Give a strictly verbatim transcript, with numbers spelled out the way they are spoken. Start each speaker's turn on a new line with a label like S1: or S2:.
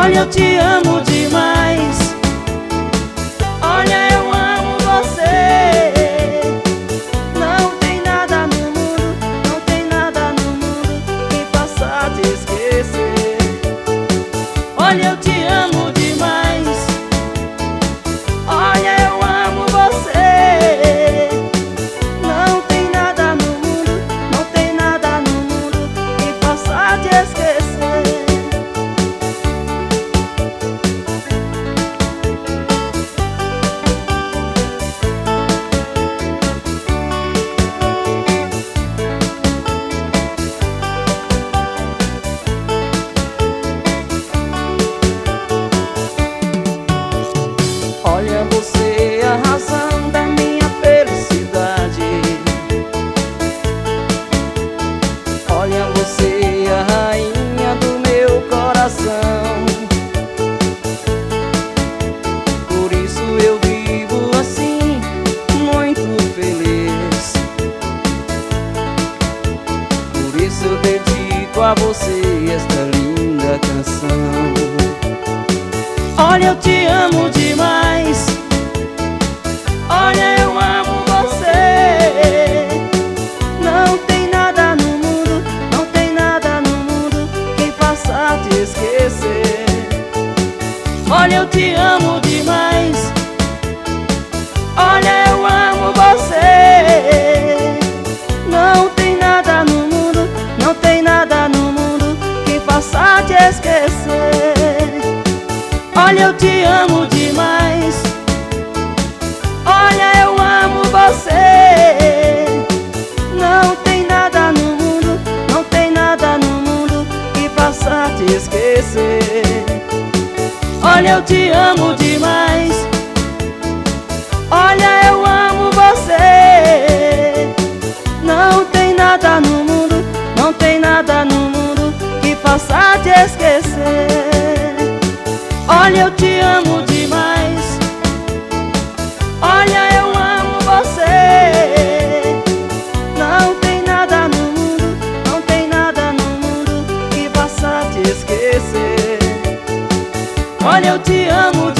S1: Olha, eu te amo demais. Olha, eu amo você. Não tem nada no mundo, não tem nada no mundo que faça te esquecer. Olha, eu te amo demais. Olha, eu amo você. Não tem nada no mundo, não tem nada no mundo que faça te esquecer. Olha, você é a razão da minha felicidade. Olha, você é a rainha do meu coração. Por isso eu vivo assim, muito feliz. Por isso eu dedico a você esta linda canção. Olha, eu te amo demais. Olha, eu amo você. Não tem nada no mundo, não tem nada no mundo que faça te esquecer. Olha, eu te amo demais. Olha, eu amo você. Não tem nada no mundo, não tem nada no mundo que faça te esquecer. Olha, eu te amo demais. Olha, eu amo você. Não tem nada no mundo, não tem nada no mundo que faça te esquecer. Olha, eu te amo demais. Olha, eu amo você. Não tem nada no mundo, não tem nada no mundo que faça te esquecer. Olha, eu te amo demais. Olha, eu amo você. Não tem nada no mundo, não tem nada no mundo que faça te esquecer. Olha, eu te amo demais.